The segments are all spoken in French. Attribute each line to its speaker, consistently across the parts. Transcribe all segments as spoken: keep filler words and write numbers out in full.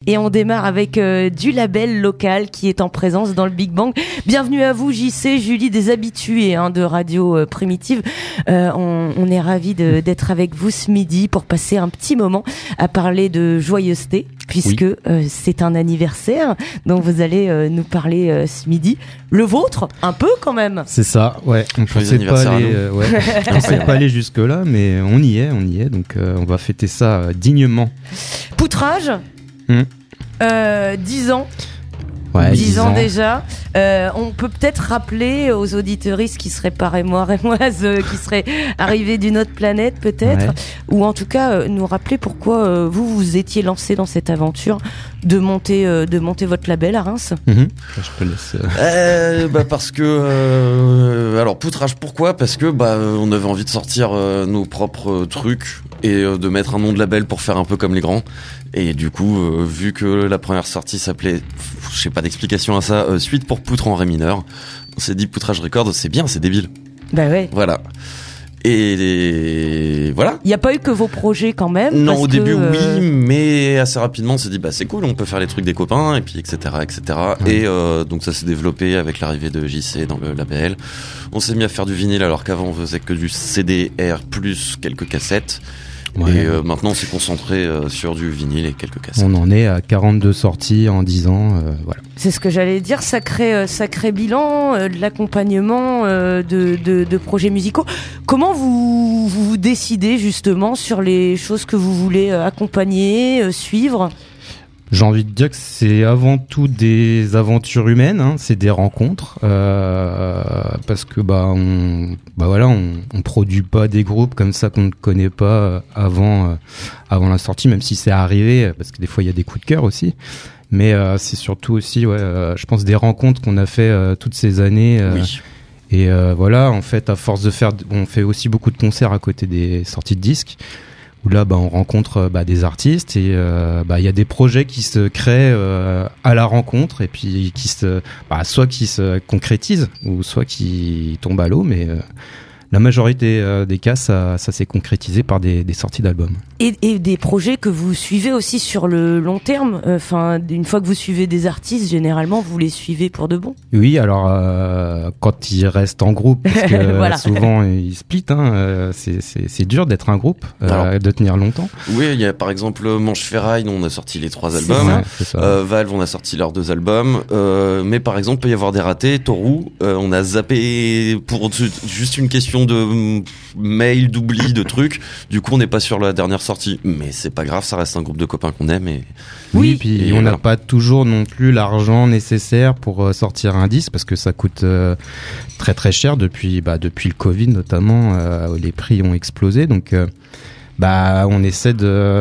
Speaker 1: et on démarre avec euh, du label local qui est en présence dans le Big Bang. Bienvenue à vous J C, Julie, des habitués hein, de Radio euh, Primitive. Euh, on, on est ravis de, d'être avec vous ce midi pour passer un petit moment à parler de joyeuseté, puisque oui. euh, c'est un anniversaire dont vous allez euh, nous parler euh, ce midi. Le vôtre, un peu quand même.
Speaker 2: C'est ça, ouais. On ne pensait pas aller, euh, ouais. on pensait pas aller jusque là, mais on y est, on y est. Donc euh, on va fêter ça euh, dignement.
Speaker 1: Poutrage, hum. euh, dix ans.
Speaker 2: Ouais,
Speaker 1: dix ans déjà. Euh, on peut peut-être rappeler aux auditeuristes qui seraient pas rémois, rémoises, euh, qui seraient arrivés d'une autre planète peut-être, ouais. ou en tout cas euh, nous rappeler pourquoi euh, vous vous étiez lancé dans cette aventure de monter, euh, de monter votre label à Reims.
Speaker 2: Mmh. Je te laisse.
Speaker 3: Euh, bah parce que euh, alors Poutrage, pourquoi ? Parce que bah on avait envie de sortir euh, nos propres trucs et euh, de mettre un nom de label pour faire un peu comme les grands. Et du coup, euh, vu que la première sortie s'appelait, je sais pas d'explication à ça, euh, Suite pour Poutre en Ré mineur, on s'est dit Poutrage Records, c'est bien, c'est débile.
Speaker 1: Bah ouais.
Speaker 3: Voilà. Et, et voilà.
Speaker 1: Il n'y a pas eu que vos projets quand même.
Speaker 3: Non,
Speaker 1: parce
Speaker 3: au
Speaker 1: que,
Speaker 3: début
Speaker 1: euh...
Speaker 3: oui, mais assez rapidement on s'est dit bah c'est cool, on peut faire les trucs des copains et puis et cetera et cetera. Ouais. Et euh, donc ça s'est développé avec l'arrivée de J C dans le label. On s'est mis à faire du vinyle alors qu'avant on faisait que du C D R plus quelques cassettes. Ouais. Et euh, maintenant on s'est concentré euh, sur du vinyle et quelques cassettes.
Speaker 2: On en est à quarante-deux sorties en dix ans, euh, voilà.
Speaker 1: C'est ce que j'allais dire, sacré, euh, sacré bilan, euh, de l'accompagnement euh, de, de, de projets musicaux. Comment vous, vous vous décidez justement sur les choses que vous voulez euh, accompagner, euh, suivre ?
Speaker 2: J'ai envie de dire que c'est avant tout des aventures humaines, hein, c'est des rencontres, euh, parce que bah on, bah voilà, on, on produit pas des groupes comme ça qu'on ne connaît pas avant, euh, avant la sortie, même si c'est arrivé, parce que des fois il y a des coups de cœur aussi. Mais euh, c'est surtout aussi, ouais, euh, je pense des rencontres qu'on a fait euh, toutes ces années. Euh,
Speaker 3: oui.
Speaker 2: Et euh, voilà, en fait, à force de faire, on fait aussi beaucoup de concerts à côté des sorties de disques. Où là, bah, on rencontre bah, des artistes et euh, bah, il y a des projets qui se créent euh, à la rencontre et puis qui se, bah, soit qui se concrétisent ou soit qui tombent à l'eau, mais euh, la majorité euh, des cas, ça, ça s'est concrétisé par des, des sorties d'albums.
Speaker 1: Et, et des projets que vous suivez aussi sur le long terme. Enfin, euh, une fois que vous suivez des artistes, généralement, vous les suivez pour de bon.
Speaker 2: Oui, alors euh, quand ils restent en groupe, parce que voilà. souvent ils split, hein, euh, c'est, c'est, c'est dur d'être un groupe, euh, alors, de tenir longtemps.
Speaker 3: Oui, il y a par exemple Manche Ferraille, dont on a sorti les trois albums.
Speaker 2: Ouais, c'est ça.
Speaker 3: Euh, Valve, on a sorti leurs deux albums. Euh, mais par exemple, il peut y avoir des ratés. Torou, euh, on a zappé pour juste une question de mail, d'oubli, de trucs. Du coup, on n'est pas sur la dernière sortie. Mais c'est pas grave, ça reste un groupe de copains qu'on aime. Et...
Speaker 2: Oui, puis et on n'a voilà. pas toujours non plus l'argent nécessaire pour euh, sortir un disque parce que ça coûte euh, très très cher depuis bah depuis le Covid notamment. Euh, les prix ont explosé, donc. Euh, Bah, on essaie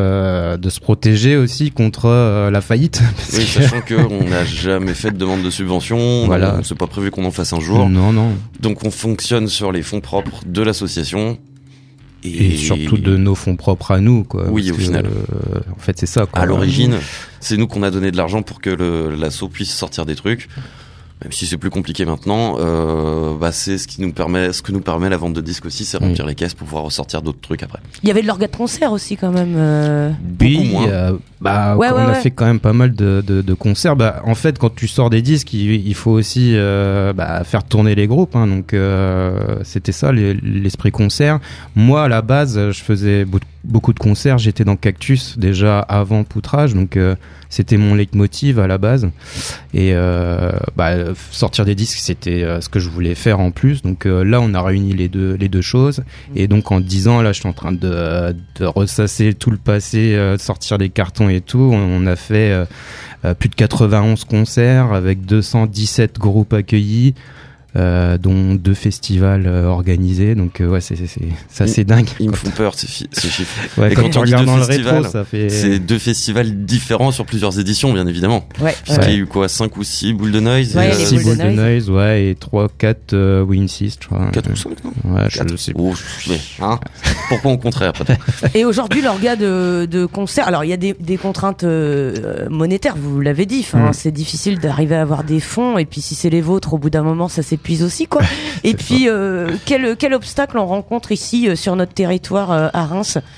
Speaker 2: de de se protéger aussi contre euh, la faillite. Parce
Speaker 3: oui,
Speaker 2: que...
Speaker 3: sachant que on n'a jamais fait de demande de subvention.
Speaker 2: Voilà.
Speaker 3: On, c'est pas prévu qu'on en fasse un jour.
Speaker 2: Non, non.
Speaker 3: Donc on fonctionne sur les fonds propres de l'association.
Speaker 2: Et, et surtout de nos fonds propres à nous, quoi.
Speaker 3: Oui, au
Speaker 2: que,
Speaker 3: final.
Speaker 2: Euh, en fait, c'est ça, quoi.
Speaker 3: À l'origine, c'est nous qu'on a donné de l'argent pour que le, l'asso puisse sortir des trucs. Même si c'est plus compliqué maintenant, euh, bah c'est ce qui nous permet, ce que nous permet la vente de disques aussi, c'est remplir oui. les caisses pour pouvoir ressortir d'autres trucs après.
Speaker 1: Il y avait de l'orga de concert aussi quand même. Euh...
Speaker 2: Oui,
Speaker 3: beaucoup moins.
Speaker 2: Euh, bah,
Speaker 1: ouais,
Speaker 2: on
Speaker 1: ouais,
Speaker 2: a
Speaker 1: ouais.
Speaker 2: fait quand même pas mal de, de, de concerts. Bah, en fait, quand tu sors des disques, il, il faut aussi euh, bah, faire tourner les groupes. Hein, donc, euh, c'était ça les, l'esprit concert. Moi, à la base, je faisais beaucoup de concerts. J'étais dans Cactus déjà avant Poutrage, donc. Euh, C'était mon leitmotiv à la base et euh, bah, sortir des disques c'était euh, ce que je voulais faire en plus, donc euh, là on a réuni les deux les deux choses et donc en dix ans là je suis en train de, de ressasser tout le passé, euh, sortir des cartons et tout. On, on a fait euh, euh, plus de quatre-vingt-onze concerts avec deux cent dix-sept groupes accueillis. Euh, dont deux festivals euh, organisés, donc euh, ouais c'est c'est c'est, c'est assez dingue.
Speaker 3: Ils me font peur ces, fi- ces chiffres.
Speaker 2: Ouais,
Speaker 3: et
Speaker 2: quand,
Speaker 3: quand
Speaker 2: tu
Speaker 3: on
Speaker 2: regardes
Speaker 3: dit
Speaker 2: dans le
Speaker 3: festivals,
Speaker 2: rétro, ça fait.
Speaker 3: C'est deux festivals différents sur plusieurs éditions, bien évidemment.
Speaker 1: Ouais.
Speaker 3: Puisqu'il
Speaker 1: ouais.
Speaker 3: y a eu quoi, cinq ou six boules de noise.
Speaker 1: Ouais,
Speaker 3: et
Speaker 1: les
Speaker 2: six
Speaker 1: boules
Speaker 2: boules
Speaker 1: de
Speaker 2: de
Speaker 1: noise.
Speaker 2: noise, ouais, et trois, quatre euh, Win six, je crois.
Speaker 3: quatre ou cinq, non?
Speaker 2: Ouais, je,
Speaker 3: quatre
Speaker 2: je sais.
Speaker 3: Oh, je sais. Hein pourquoi au contraire, peut-être.
Speaker 1: Et aujourd'hui, l'orga de, de concert, alors il y a des, des contraintes euh, monétaires, vous l'avez dit, enfin, mm. c'est difficile d'arriver à avoir des fonds, et puis si c'est les vôtres, au bout d'un moment, ça s'épuise aussi, quoi. Et puis, euh, quel, quel obstacle on rencontre ici, euh, sur notre territoire, euh, à Reims?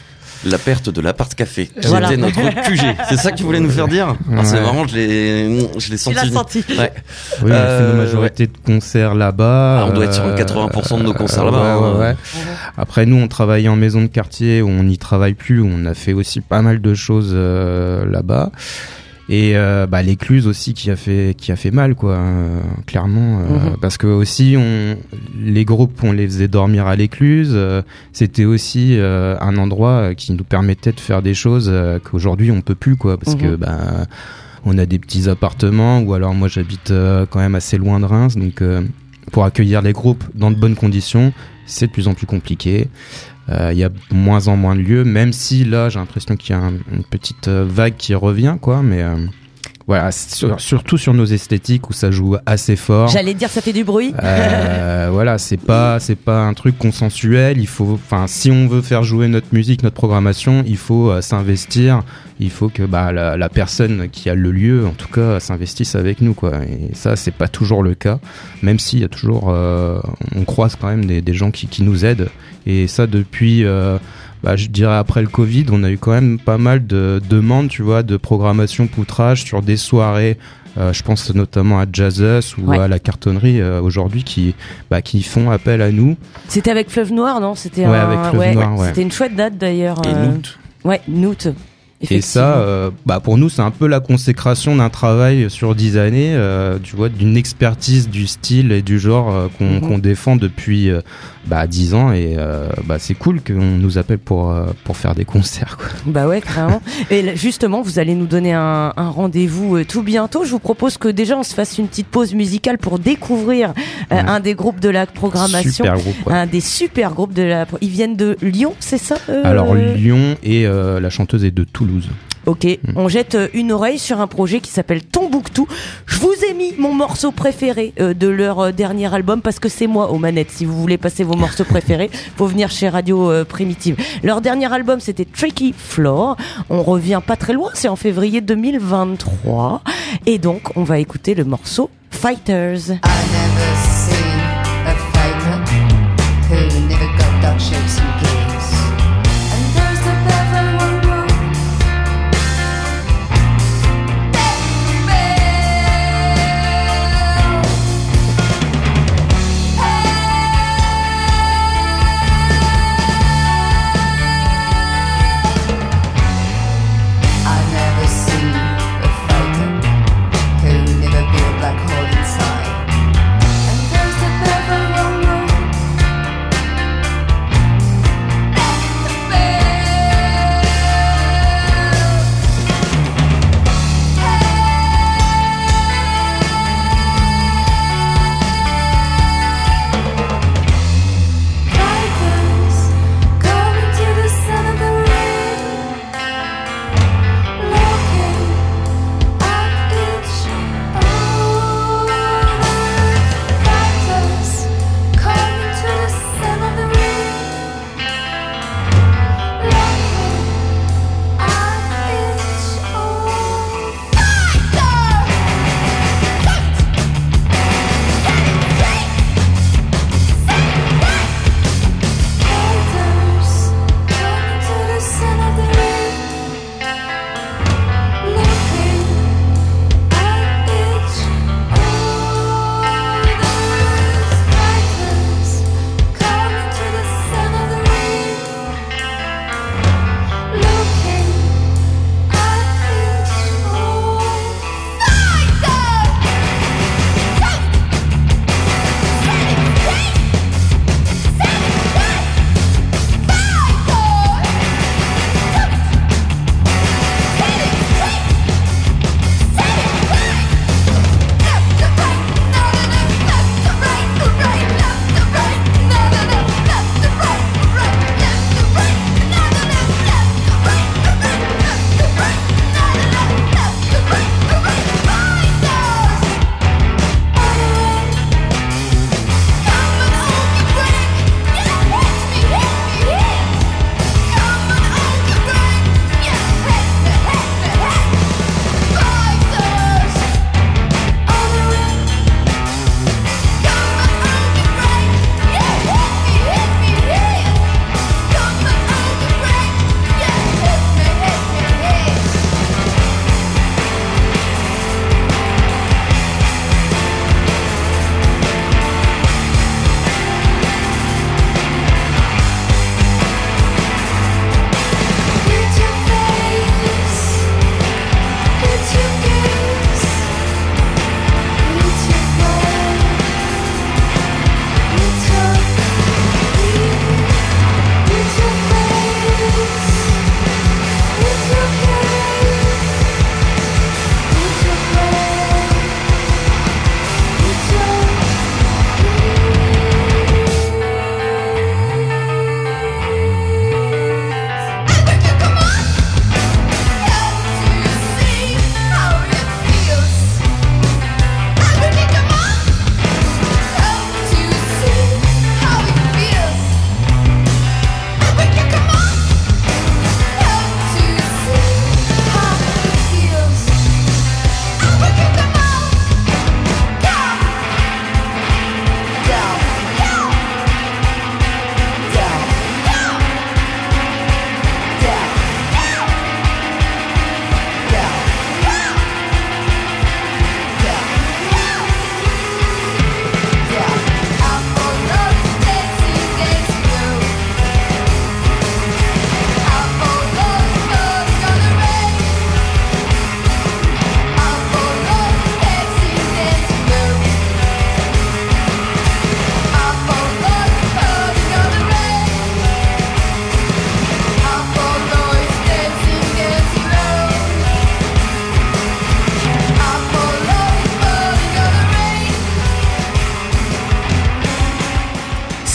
Speaker 3: La perte de l'appart café, qui
Speaker 1: Voilà.
Speaker 3: était notre Q G. C'est ça que tu voulais nous faire dire?
Speaker 2: Ouais.
Speaker 3: Ah, c'est marrant, je l'ai, je l'ai senti.
Speaker 1: Tu l'as senti.
Speaker 3: Ouais.
Speaker 2: Oui, on
Speaker 3: Euh,
Speaker 2: fait une majorité de concerts là-bas.
Speaker 3: Ah, on doit être sur
Speaker 2: euh,
Speaker 3: quatre-vingts pour cent de nos concerts
Speaker 2: euh,
Speaker 3: là-bas,
Speaker 2: ouais,
Speaker 3: hein.
Speaker 2: ouais, ouais. Après, nous, on travaillait en maison de quartier où on n'y travaille plus. Où on a fait aussi pas mal de choses euh, là-bas. Et euh, bah, l'écluse aussi qui a fait qui a fait mal, quoi, euh, clairement, euh,
Speaker 1: Mhm.
Speaker 2: parce que aussi on les groupes on les faisait dormir à l'écluse. Euh, c'était aussi euh, un endroit qui nous permettait de faire des choses euh, qu'aujourd'hui on peut plus, quoi, parce
Speaker 1: Mhm.
Speaker 2: que bah on a des petits appartements, ou alors moi j'habite euh, quand même assez loin de Reims, donc euh, pour accueillir les groupes dans de bonnes conditions, c'est de plus en plus compliqué. Il euh, y a moins en moins de lieux, même si là j'ai l'impression qu'il y a un, une petite euh, vague qui revient, quoi, mais euh, voilà, sur, surtout sur nos esthétiques où ça joue assez fort.
Speaker 1: J'allais dire, ça fait du bruit.
Speaker 2: Euh, voilà, c'est pas c'est pas un truc consensuel. Il faut, enfin, si on veut faire jouer notre musique, notre programmation, il faut euh, s'investir. Il faut que bah la, la personne qui a le lieu, en tout cas, s'investisse avec nous, quoi. Et ça, c'est pas toujours le cas, même s'il y a toujours, euh, on croise quand même des, des gens qui, qui nous aident. Et ça depuis. Euh, Bah, je dirais après le Covid, on a eu quand même pas mal de demandes, tu vois, de programmation poutrage sur des soirées. Euh, je pense notamment à Jazzus ou
Speaker 1: Ouais.
Speaker 2: à la cartonnerie euh, aujourd'hui qui, bah, qui font appel à nous.
Speaker 1: C'était avec Fleuve Noir, non? C'était
Speaker 2: Ouais,
Speaker 1: un...
Speaker 2: avec Fleuve Noir, ouais.
Speaker 1: C'était une chouette date d'ailleurs.
Speaker 3: Et
Speaker 1: euh,
Speaker 3: nous,
Speaker 1: Ouais, Noot.
Speaker 2: Et ça, euh, bah, pour nous, c'est un peu la consécration d'un travail sur dix années, euh, tu vois, d'une expertise du style et du genre euh, qu'on,
Speaker 1: Mhm.
Speaker 2: qu'on défend depuis euh, bah, dix ans. Et euh, bah, c'est cool qu'on nous appelle pour, euh, pour faire des concerts, quoi.
Speaker 1: Bah ouais, carrément. Et là, justement, vous allez nous donner un, un rendez-vous euh, tout bientôt. Je vous propose que déjà on se fasse une petite pause musicale pour découvrir euh,
Speaker 2: Ouais.
Speaker 1: un des groupes de la programmation.
Speaker 2: Super groupe, ouais.
Speaker 1: Un des super groupes de la. Ils viennent de Lyon, c'est ça euh
Speaker 2: Alors Lyon et euh, la chanteuse est de Toulouse.
Speaker 1: Ok, on jette euh, une oreille sur un projet qui s'appelle Tombouctou. Je vous ai mis mon morceau préféré euh, de leur euh, dernier album parce que c'est moi aux manettes. Si vous voulez passer vos morceaux préférés, faut venir chez Radio euh, Primitive. Leur dernier album c'était Tricky Floor. On revient pas très loin, c'est en février deux mille vingt-trois. Et donc on va écouter le morceau Fighters.
Speaker 4: I never seen a fighter who never got dark shapes and gears. And there's the devil one more. I never seen a fighter who never built a black hole inside. And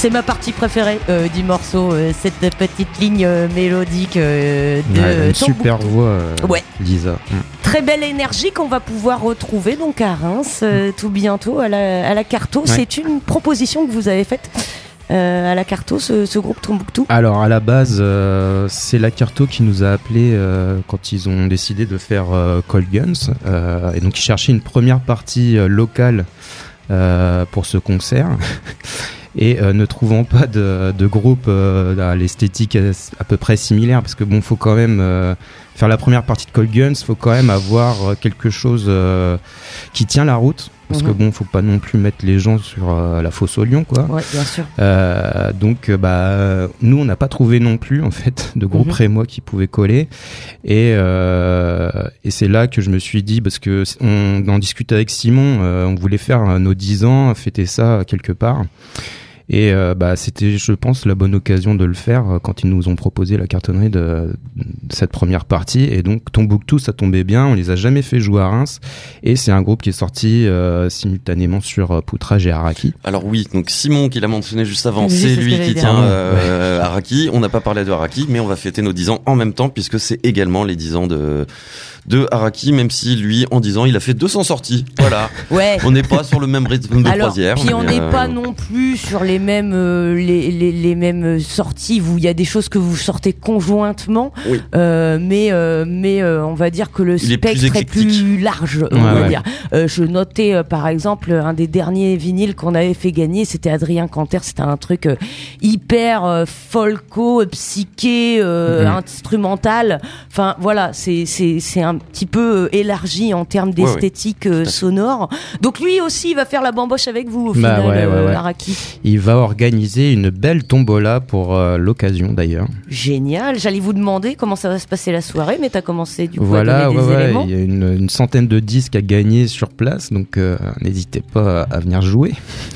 Speaker 1: C'est ma partie préférée euh, du morceau, euh, cette petite ligne euh, mélodique euh, de
Speaker 2: Ouais, une
Speaker 1: Tombouctou.
Speaker 2: super voix, euh,
Speaker 1: Ouais.
Speaker 2: Lisa. Mm.
Speaker 1: Très belle énergie qu'on va pouvoir retrouver donc à Reims euh, tout bientôt à la, à la Carto.
Speaker 2: Ouais.
Speaker 1: C'est une proposition que vous avez faite euh, à la Carto, ce, ce groupe Tombouctou.
Speaker 2: Alors à la base, euh, c'est la Carto qui nous a appelé euh, quand ils ont décidé de faire euh, Cold Guns, euh, et donc ils cherchaient une première partie euh, locale euh, pour ce concert. Et euh, ne trouvant pas de, de groupe euh, à l'esthétique à, à peu près similaire, parce que bon, faut quand même euh, faire la première partie de Cold Guns, faut quand même avoir quelque chose euh, qui tient la route, parce
Speaker 1: Mhm.
Speaker 2: que bon, faut pas non plus mettre les gens sur euh, la fosse au lion, quoi.
Speaker 1: Ouais, bien sûr.
Speaker 2: Euh, donc euh, bah nous on n'a pas trouvé non plus en fait de groupe
Speaker 1: Mhm.
Speaker 2: rémois qui pouvait coller, et euh, et c'est là que je me suis dit, parce que on en discutait avec Simon, euh, on voulait faire euh, nos dix ans, fêter ça quelque part. Et euh, bah c'était, je pense, la bonne occasion de le faire euh, quand ils nous ont proposé la cartonnerie de, de cette première partie. Et donc Tombouctou, ça tombait bien, on les a jamais fait jouer à Reims, et c'est un groupe qui est sorti euh, simultanément sur euh, Poutrage et Araki.
Speaker 3: Alors oui, donc Simon qui l'a mentionné juste avant,
Speaker 1: Oui,
Speaker 3: c'est
Speaker 1: c'est ce
Speaker 3: lui
Speaker 1: que j'allais
Speaker 3: qui
Speaker 1: dire.
Speaker 3: tient
Speaker 2: Ouais.
Speaker 3: euh, Araki. On n'a pas parlé de Araki, mais on va fêter nos dix ans en même temps, puisque c'est également les dix ans de de Araki, même si lui, en dix ans, il a fait deux cents sorties. Voilà.
Speaker 1: Ouais.
Speaker 3: On n'est pas sur le même rythme de
Speaker 1: Alors,
Speaker 3: croisière.
Speaker 1: puis on
Speaker 3: mais,
Speaker 1: n'est
Speaker 3: euh,
Speaker 1: pas non plus sur les mêmes euh, les, les, les mêmes sorties où il y a des choses que vous sortez conjointement,
Speaker 3: Oui.
Speaker 1: euh, mais euh, mais euh, on va dire que le
Speaker 3: Il est plus
Speaker 1: spectre est plus,
Speaker 3: éclectique.
Speaker 1: large. On
Speaker 2: Ouais,
Speaker 1: va
Speaker 2: ouais.
Speaker 1: dire. Euh, je notais euh, par exemple un des derniers vinyles qu'on avait fait gagner, c'était Adrien Canter. C'était un truc euh, hyper euh, folko, euh, psyché, euh,
Speaker 2: Mhm.
Speaker 1: instrumental. Enfin voilà, c'est c'est c'est un petit peu euh, élargi en termes
Speaker 3: Ouais, ouais.
Speaker 1: d'esthétique euh,
Speaker 3: fait.
Speaker 1: sonore. Donc lui aussi il va faire la bamboche avec vous au
Speaker 2: Bah,
Speaker 1: final,
Speaker 2: ouais, ouais,
Speaker 1: euh,
Speaker 2: ouais.
Speaker 1: Araki.
Speaker 2: Il va organiser une belle tombola pour euh, l'occasion d'ailleurs.
Speaker 1: Génial. J'allais vous demander comment ça va se passer la soirée, mais t'as commencé du coup
Speaker 2: Voilà,
Speaker 1: à donner
Speaker 2: ouais,
Speaker 1: des
Speaker 2: ouais,
Speaker 1: éléments.
Speaker 2: il y a une, une centaine de disques à gagner sur place, donc euh, n'hésitez pas à venir jouer.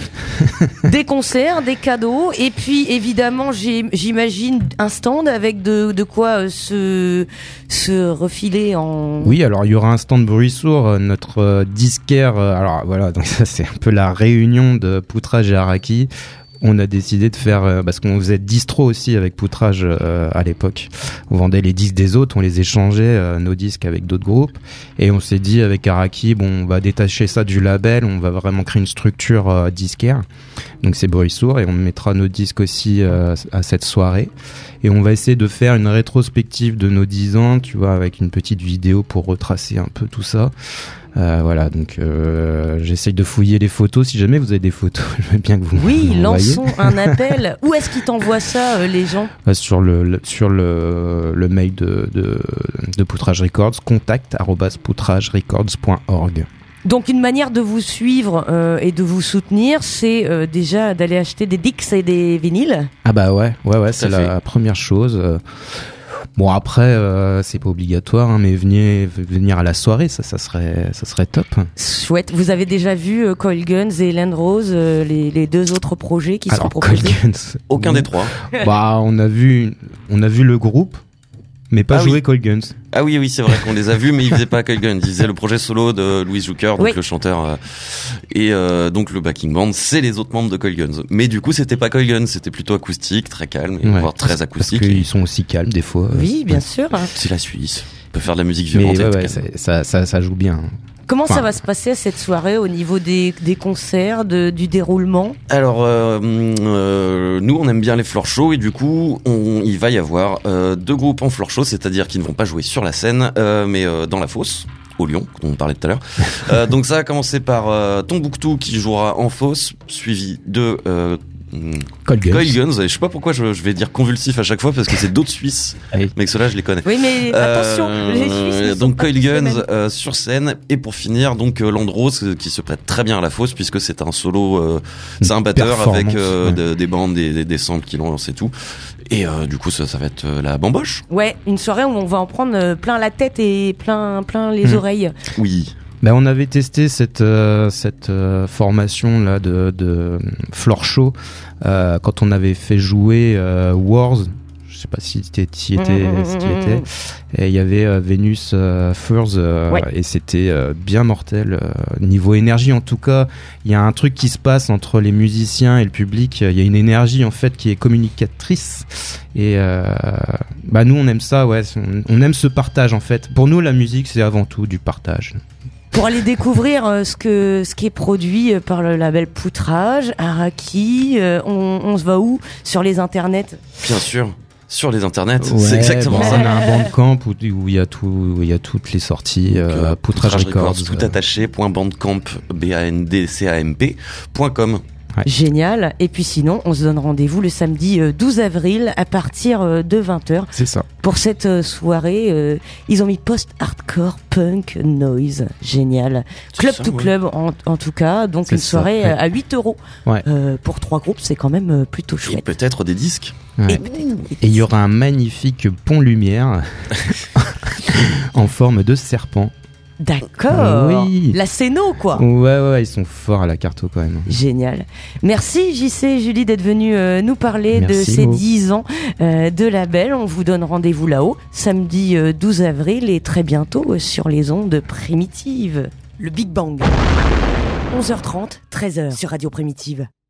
Speaker 1: Des concerts, des cadeaux, et puis évidemment j'ai- j'imagine un stand avec de, de quoi euh, se, se refiler en...
Speaker 2: Oui, alors il y aura un stand bruit sourd, euh, notre euh, disquaire, euh, alors voilà, donc ça c'est un peu la réunion de Poutrage et Araki. On a décidé de faire, euh, parce qu'on faisait distro aussi avec Poutrage euh, à l'époque. On vendait les disques des autres, on les échangeait, euh, nos disques avec d'autres groupes. Et on s'est dit avec Araki, bon, on va détacher ça du label, on va vraiment créer une structure euh, disquaire. Donc c'est bruit sourd, et on mettra nos disques aussi euh, à cette soirée. Et on va essayer de faire une rétrospective de nos dix ans, tu vois, avec une petite vidéo pour retracer un peu tout ça. Euh, voilà, donc euh, j'essaye de fouiller les photos. Si jamais vous avez des photos, je veux bien que vous
Speaker 1: Oui,
Speaker 2: m'envoyiez.
Speaker 1: lançons un appel. Où est-ce qu'ils t'envoient ça, euh, les gens?
Speaker 2: Euh, sur le, le- sur le, le mail de, de, de Poutrage Records, contact arobase poutrage records point org.
Speaker 1: Donc une manière de vous suivre euh, et de vous soutenir, c'est euh, déjà d'aller acheter des Dix et des vinyles.
Speaker 2: Ah bah ouais, ouais, ouais, c'est
Speaker 3: à fait.
Speaker 2: la première chose. Euh, Bon après, euh, c'est pas obligatoire, hein, mais venez venir à la soirée, ça, ça serait, ça serait top.
Speaker 1: Chouette. Vous avez déjà vu euh, Coil Guns et Land Rose, euh, les, les deux autres projets qui
Speaker 2: Alors
Speaker 1: sont proposés?
Speaker 2: Cold Guns,
Speaker 3: Aucun des trois.
Speaker 2: bah on a vu, on a vu le groupe, mais pas
Speaker 3: Ah
Speaker 2: jouer
Speaker 3: oui.
Speaker 2: Cold Guns.
Speaker 3: Ah oui, oui, c'est vrai qu'on les a vus, mais ils faisaient pas Coil Gun. Ils faisaient le projet solo de Louis Zucker, donc
Speaker 1: Oui.
Speaker 3: le chanteur, euh, et euh, donc le backing band, c'est les autres membres de Coil Guns. Mais du coup, c'était pas Coil Gun, c'était plutôt acoustique, très calme, et
Speaker 2: Ouais,
Speaker 3: voire très
Speaker 2: parce-
Speaker 3: acoustique.
Speaker 2: Parce qu'ils sont aussi calmes des fois. euh,
Speaker 1: Oui, bien sûr.
Speaker 3: C'est la Suisse. On peut faire de la musique
Speaker 2: Mais
Speaker 3: violente.
Speaker 2: ouais,
Speaker 3: et être
Speaker 2: ouais,
Speaker 3: calme.
Speaker 2: c'est- ça, ça, ça joue bien.
Speaker 1: Comment ça
Speaker 2: Enfin,
Speaker 1: va se passer à cette soirée au niveau des, des concerts, de, du déroulement?
Speaker 3: Alors, euh, euh, nous, on aime bien les floor shows, et du coup, on, il va y avoir euh, deux groupes en floor show, c'est-à-dire qu'ils ne vont pas jouer sur la scène, euh, mais euh, dans la fosse, au Lyon, dont on parlait tout à l'heure. Euh, donc ça va commencer par euh, Tombouctou qui jouera en fosse, suivi de euh,
Speaker 2: Cold Guns.
Speaker 3: Coil Guns. Et je sais pas pourquoi je, je vais dire convulsif à chaque fois, parce que c'est d'autres Suisses,
Speaker 2: Oui.
Speaker 3: mais que ceux-là, je les connais.
Speaker 1: Oui, mais attention,
Speaker 3: Euh,
Speaker 1: les Suisses ne sont
Speaker 3: donc
Speaker 1: pas
Speaker 3: Coil
Speaker 1: tous les
Speaker 3: Guns
Speaker 1: mêmes.
Speaker 3: euh, sur scène, et pour finir donc euh, Landrose euh, qui se prête très bien à la fosse, puisque c'est un solo, euh, c'est un batteur
Speaker 2: Performance,
Speaker 3: avec euh,
Speaker 2: ouais.
Speaker 3: de- des bandes, des, des, des samples qui lancent et tout, et euh, du coup ça, ça va être euh, la bamboche.
Speaker 1: Ouais, une soirée où on va en prendre euh, plein la tête et plein, plein les
Speaker 2: Mm.
Speaker 1: oreilles.
Speaker 3: Oui.
Speaker 2: Ben, on avait testé cette euh, cette euh, formation là de de floor show euh, quand on avait fait jouer euh, Wars. Je sais pas si tu y étais,
Speaker 1: Mmh,
Speaker 2: si t'y
Speaker 1: mmh,
Speaker 2: étais. Et il y avait euh, Venus euh, Furs euh,
Speaker 1: Ouais.
Speaker 2: et c'était euh, bien mortel. Euh, niveau énergie, en tout cas, il y a un truc qui se passe entre les musiciens et le public. Il y a une énergie en fait qui est communicatrice. Et euh, bah nous, on aime ça, ouais. On, on aime ce partage en fait. Pour nous, la musique, c'est avant tout du partage.
Speaker 1: Pour aller découvrir euh, ce que ce qui est produit euh, par le label Poutrage, Araki, euh, on, on se va où? Sur les internets?
Speaker 3: Bien sûr, sur les internets,
Speaker 2: Ouais,
Speaker 3: c'est exactement
Speaker 2: bon,
Speaker 3: ça.
Speaker 2: on a un bandcamp où où il y a tout, où il y a toutes les sorties. Euh,
Speaker 3: Euh,
Speaker 2: Poutrage Records.
Speaker 3: tout
Speaker 2: euh,
Speaker 3: attaché, point bandcamp, B A N D C A M P, point com.
Speaker 2: Ouais.
Speaker 1: Génial. Et puis sinon, on se donne rendez-vous le samedi euh, douze avril à partir euh, de vingt heures.
Speaker 2: C'est ça.
Speaker 1: Pour cette euh, soirée, euh, ils ont mis post-hardcore, punk, noise. Génial.
Speaker 3: C'est
Speaker 1: Club
Speaker 3: ça,
Speaker 1: to
Speaker 3: ouais.
Speaker 1: club en, en tout cas. Donc
Speaker 2: C'est
Speaker 1: une
Speaker 2: ça,
Speaker 1: soirée
Speaker 2: ouais.
Speaker 1: euh, à huit euros.
Speaker 2: Ouais.
Speaker 1: Euh, pour trois groupes, c'est quand même euh, plutôt
Speaker 3: Et
Speaker 1: chouette.
Speaker 3: peut-être des disques.
Speaker 2: Ouais.
Speaker 1: Et peut-être-
Speaker 2: Et il y aura un magnifique pont lumière en forme de serpent.
Speaker 1: D'accord.
Speaker 2: Oui.
Speaker 1: La Céno, quoi.
Speaker 2: Ouais, ouais, ils sont forts à la carto quand même.
Speaker 1: Génial. Merci J C et Julie d'être venus euh, nous parler
Speaker 2: Merci,
Speaker 1: de ces
Speaker 2: Mo.
Speaker 1: dix ans euh, de label. On vous donne rendez-vous là-haut, samedi euh, douze avril et très bientôt euh, sur les ondes primitives. Le Big Bang. onze heures trente, treize heures sur Radio Primitive.